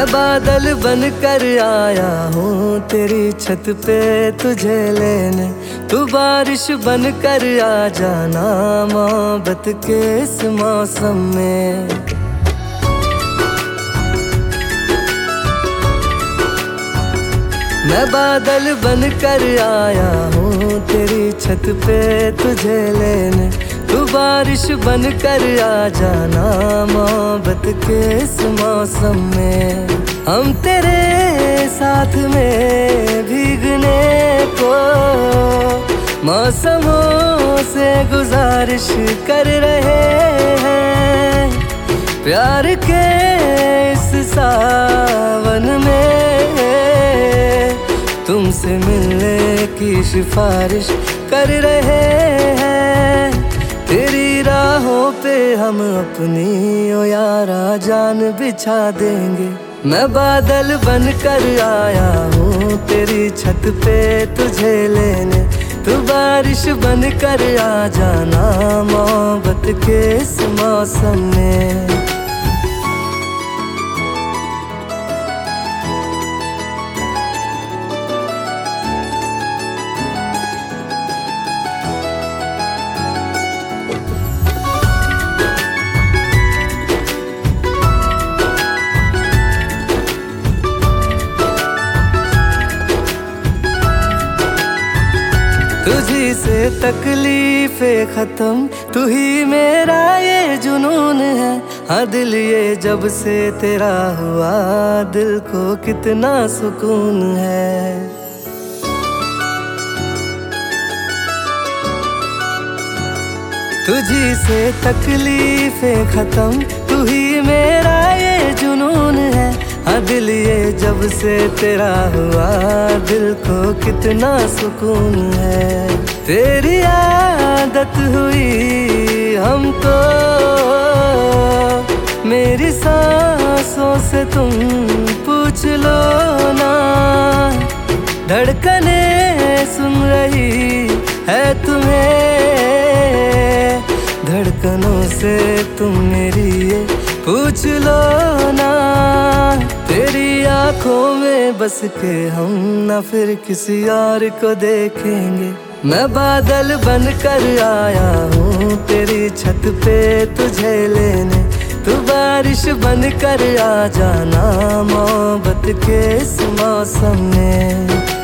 बादल बन कर आया हूँ तेरी छत पे तुझे लेने, तू बारिश बन कर आ जाना मोहब्बत के इस मौसम में। मैं बादल बन कर आया हूँ तेरी छत पे तुझे लेने, तू बारिश बन कर आ जाना मोहब्बत के इस मौसम में। हम तेरे साथ में भीगने को मौसमों से गुजारिश कर रहे हैं, प्यार के इस सावन में तुमसे मिलने की सिफारिश कर रहे हैं। तेरी राहों पे हम अपनी ओ यारा जान बिछा देंगे। मैं बादल बन कर आया हूँ तेरी छत पे तुझे लेने, तू बारिश बन कर आ जाना मोहब्बत के इस मौसम में। तुझी से तकलीफें खत्म, तू ही मेरा ये जुनून है। हाँ दिल ये जब से तेरा हुआ, दिल को कितना सुकून है। तुझी से तकलीफें खत्म, तू ही मेरा ये जुनून है। हाँ दिल ये जब से तेरा हुआ, दिल को कितना सुकून है। तेरी आदत हुई हमको, मेरी सांसों से तुम पूछ लो ना। धड़कने सुन रही है तुम्हें, धड़कनों से तुम मेरी ये पूछ लो ना। तेरी आंखों में बस के हम ना फिर किसी और को देखेंगे। मैं बादल बन कर आया हूँ तेरी छत पे तुझे लेने, तू बारिश बन कर आ जाना मोहब्बत के इस मौसम में।